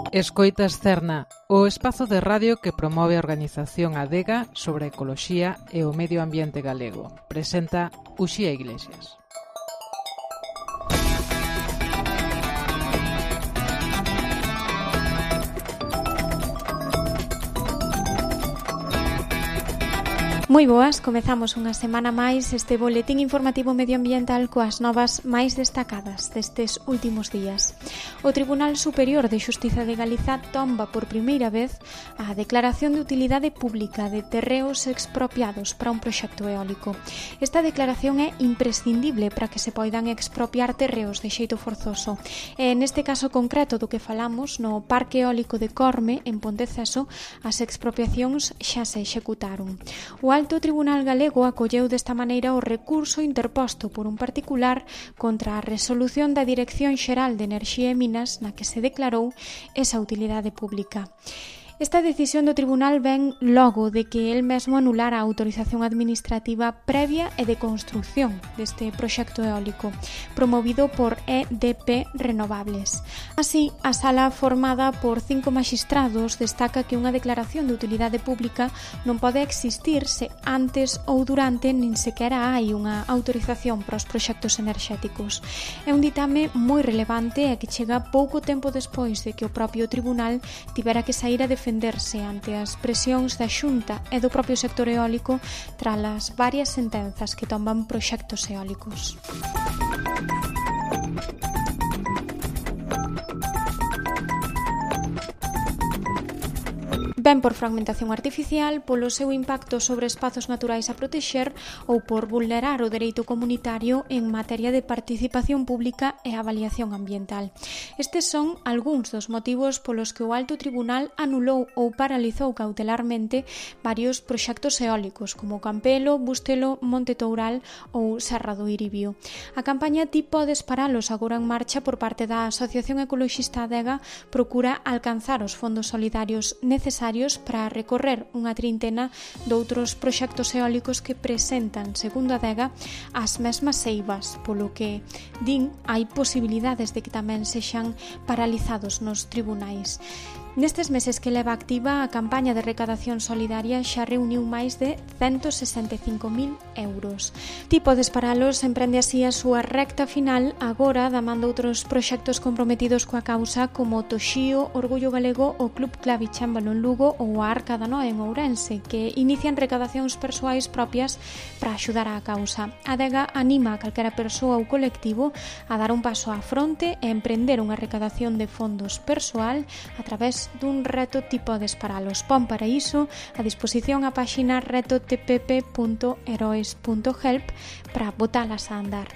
Escoitas Cerna, o espazo de radio que promove a organización Adega sobre a ecoloxía e o medio ambiente galego. Presenta Uxía Iglesias. Moi boas, comezamos unha semana máis este boletín informativo medioambiental coas novas máis destacadas destes últimos días. O Tribunal Superior de Xustiza de Galiza tomba por primeira vez a declaración de utilidade pública de terreos expropiados para un proxecto eólico. Esta declaración é imprescindible para que se poidan expropiar terreos de xeito forzoso. E neste caso concreto do que falamos, no Parque Eólico de Corme, en Ponteceso, as expropiacións xa se executaron. O Alto Tribunal Galego acolleu desta maneira o recurso interposto por un particular contra a resolución da Dirección Xeral de Enerxía e Minas na que se declarou esa utilidade pública. Esta decisión do tribunal ven logo de que el mesmo anulara a autorización administrativa previa e de construción deste proxecto eólico, promovido por EDP Renovables. Así, a sala formada por 5 maxistrados destaca que unha declaración de utilidade pública non pode existir se antes ou durante nin sequera hai unha autorización para os proxectos enerxéticos. É un ditame moi relevante e que chega pouco tempo despois de que o propio tribunal tivera que saír a defenderse ante as presións da Xunta e do propio sector eólico tras as varias sentenzas que tomban proxectos eólicos. Ben por fragmentación artificial, polo seu impacto sobre espazos naturais a protexer ou por vulnerar o dereito comunitario en materia de participación pública e avaliación ambiental. Estes son algúns dos motivos polos que o Alto Tribunal anulou ou paralizou cautelarmente varios proxectos eólicos como Campelo, Bustelo, Monte Toural ou Serra do Iribio. A campaña Ti podes paralos agora en marcha por parte da Asociación Ecoloxista Adega procura alcanzar os fondos solidarios necesarios para recorrer unha trintena doutros proxectos eólicos que presentan, segundo a Adega, as mesmas eivas, polo que din hai posibilidades de que tamén sexan paralizados nos tribunais. Nestes meses que leva activa, a campaña de recadación solidaria xa reuniu máis de 165.000 euros. Ti podes paralos emprende así a súa recta final agora da man doutros proxectos comprometidos coa causa como Toxío, Orgullo Galego, o Club Clavichámbalo en Lugo ou a Arca da Noa en Ourense, que inician recadacións persoais propias para axudar á causa. A Adega anima a calquera persoa ou colectivo a dar un paso á fronte e emprender unha recadación de fondos persoal a través dun reto Ti podes paralos. Pon para iso a disposición a páxina retotpp.heroes.help para botalas a andar.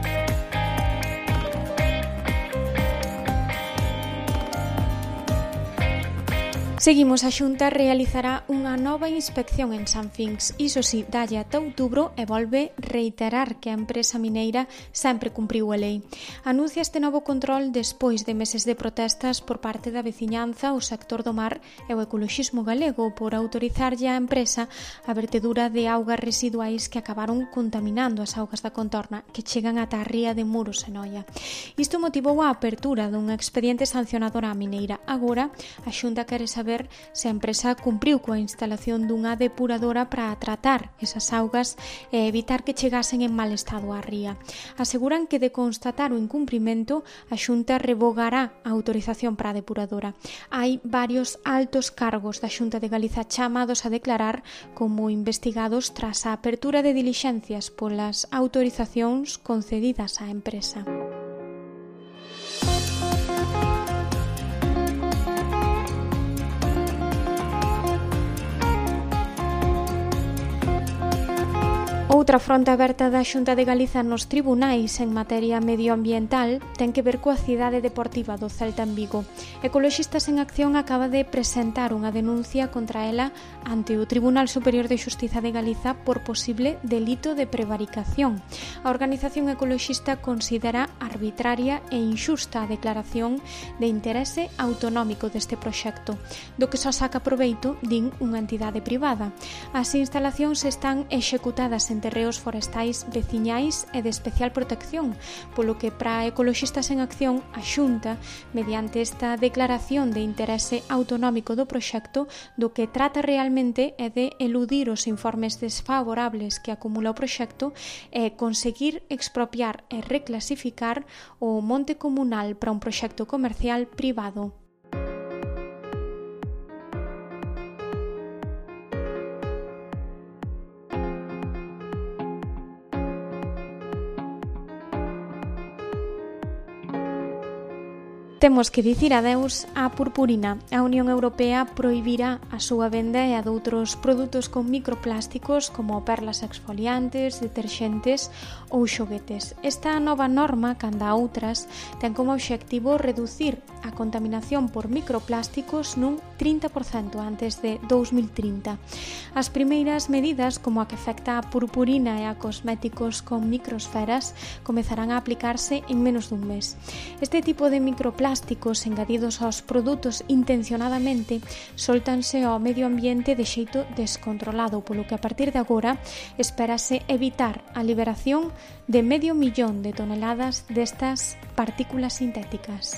Seguimos, a Xunta realizará unha nova inspección en Sanfinx. Iso si, dalle ata outubro e volve reiterar que a empresa mineira sempre cumpriu a lei. Anuncia este novo control despois de meses de protestas por parte da veciñanza, o sector do mar e o ecoloxismo galego por autorizarlle á empresa a vertedura de augas residuais que acabaron contaminando as augas da contorna que chegan ata a ría de Muros e Noia. Isto motivou a apertura dun expediente sancionador á mineira. Agora, a Xunta quere saber se a empresa cumpriu coa instalación dunha depuradora para tratar esas augas e evitar que chegasen en mal estado á ría. Aseguran que de constatar o incumprimento, a Xunta revogará a autorización para a depuradora. Hai varios altos cargos da Xunta de Galiza chamados a declarar como investigados tras a apertura de dilixencias polas autorizacións concedidas á empresa. Outra fronte aberta da Xunta de Galiza nos tribunais en materia medioambiental ten que ver coa cidade deportiva do Celta en Vigo. Ecoloxistas en Acción acaba de presentar unha denuncia contra ela ante o Tribunal Superior de Xustiza de Galiza por posible delito de prevaricación. A organización ecoloxista considera arbitraria e inxusta a declaración de interese autonómico deste proxecto, do que só saca proveito, din, unha entidade privada. As instalacións están executadas en terreos forestais veciñais e de especial protección, polo que para Ecoloxistas en Acción a Xunta, mediante esta declaración de interese autonómico do proxecto, do que trata realmente é de eludir os informes desfavorables que acumula o proxecto e conseguir expropiar e reclasificar o monte comunal para un proxecto comercial privado. Temos que dicir adeus á purpurina. A Unión Europea prohibirá a súa venda e a doutros produtos con microplásticos como perlas exfoliantes, deterxentes ou xoguetes. Esta nova norma, canda a outras, ten como obxectivo reducir a contaminación por microplásticos nun 30% antes de 2030. As primeiras medidas, como a que afecta a purpurina e a cosméticos con microsferas, comezarán a aplicarse en menos dun mes. Este tipo de microplásticos engadidos aos produtos intencionadamente soltanse ao medio ambiente de xeito descontrolado, polo que a partir de agora espérase evitar a liberación de 500.000 de toneladas destas partículas sintéticas.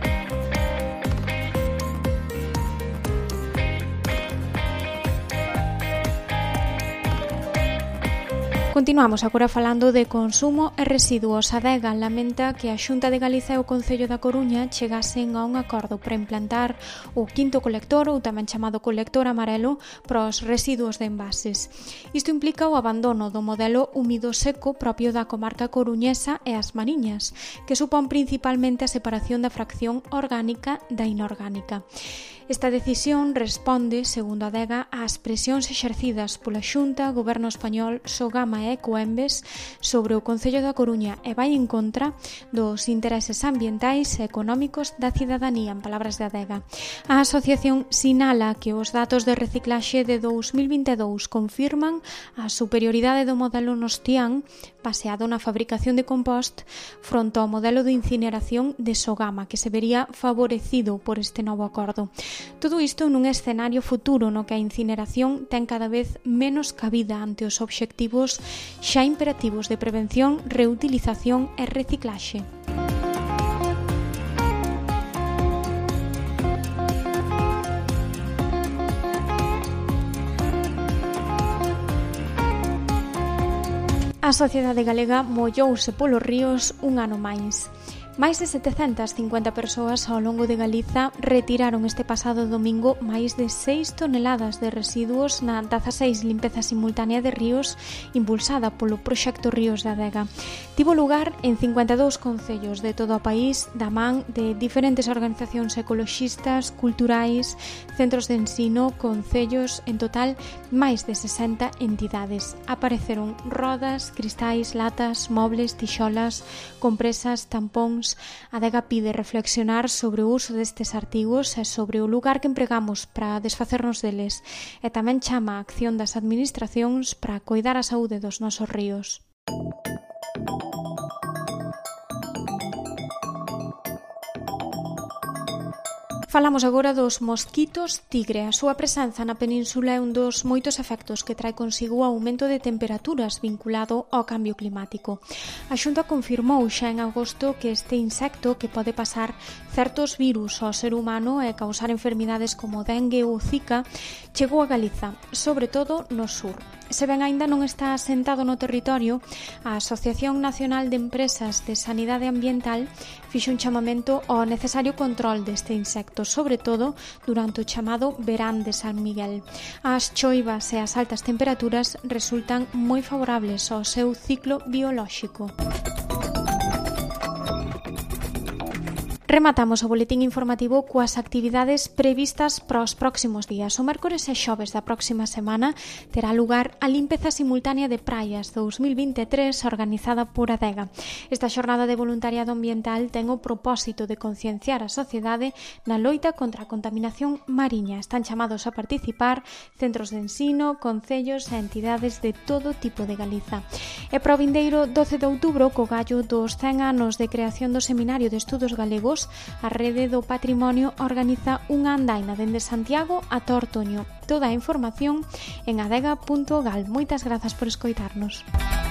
Continuamos agora falando de consumo e residuos. A Adega lamenta que a Xunta de Galiza e o Concello da Coruña chegasen a un acordo para implantar o quinto colector, ou tamén chamado colector amarelo, para os residuos de envases. Isto implica o abandono do modelo húmido seco propio da comarca coruñesa e as Mariñas, que supón principalmente a separación da fracción orgánica da inorgánica. Esta decisión responde, segundo a Adega, ás presións exercidas pola Xunta, Goberno Español, Sogama e Ecoembes sobre o Concello da Coruña e vai en contra dos intereses ambientais e económicos da cidadanía, en palabras de Adega. A asociación sinala que os datos de reciclaxe de 2022 confirman a superioridade do modelo Nostián, baseado na fabricación de compost, fronte ao modelo de incineración de Sogama, que se vería favorecido por este novo acordo. Todo isto nun escenario futuro no que a incineración ten cada vez menos cabida ante os obxectivos xa imperativos de prevención, reutilización e reciclaxe. A sociedade galega mollouse polos ríos un ano máis. Máis de 750 persoas ao longo de Galiza retiraron este pasado domingo máis de 6 toneladas de residuos na 16 limpeza simultánea de ríos impulsada polo proxecto Ríos da Adega. Tivo lugar en 52 concellos de todo o país da man de diferentes organizacións ecoloxistas, culturais, centros de ensino, concellos, en total máis de 60 entidades. Apareceron rodas, cristais, latas, mobles, tixolas, compresas, tampóns. A Adega pide reflexionar sobre o uso destes artigos e sobre o lugar que empregamos para desfacernos deles e tamén chama a acción das administracións para coidar a saúde dos nosos ríos. Falamos agora dos mosquitos tigre. A súa presenza na península é un dos moitos efectos que trae consigo o aumento de temperaturas vinculado ao cambio climático. A Xunta confirmou xa en agosto que este insecto, que pode pasar certos virus ao ser humano e causar enfermidades como dengue ou zika, chegou a Galiza, sobre todo no sur. Se ben aínda non está asentado no territorio, a Asociación Nacional de Empresas de Sanidade Ambiental fixo un chamamento ao necesario control deste insecto, sobre todo durante o chamado verán de San Miguel. As choivas e as altas temperaturas resultan moi favorables ao seu ciclo biolóxico. Rematamos o boletín informativo coas actividades previstas para os próximos días. O mércores e xoves da próxima semana terá lugar a limpeza simultánea de praias 2023 organizada por Adega. Esta xornada de voluntariado ambiental ten o propósito de concienciar a sociedade na loita contra a contaminación mariña. Están chamados a participar centros de ensino, concellos e entidades de todo tipo de Galiza. E para o vindeiro 12 de outubro, co gallo dos 100 anos de creación do Seminario de Estudos Galegos, Ademais, a Rede do Patrimonio organiza unha andaina dende Santiago a Tortoño. Toda a información en adega.gal. Moitas grazas por escoitarnos.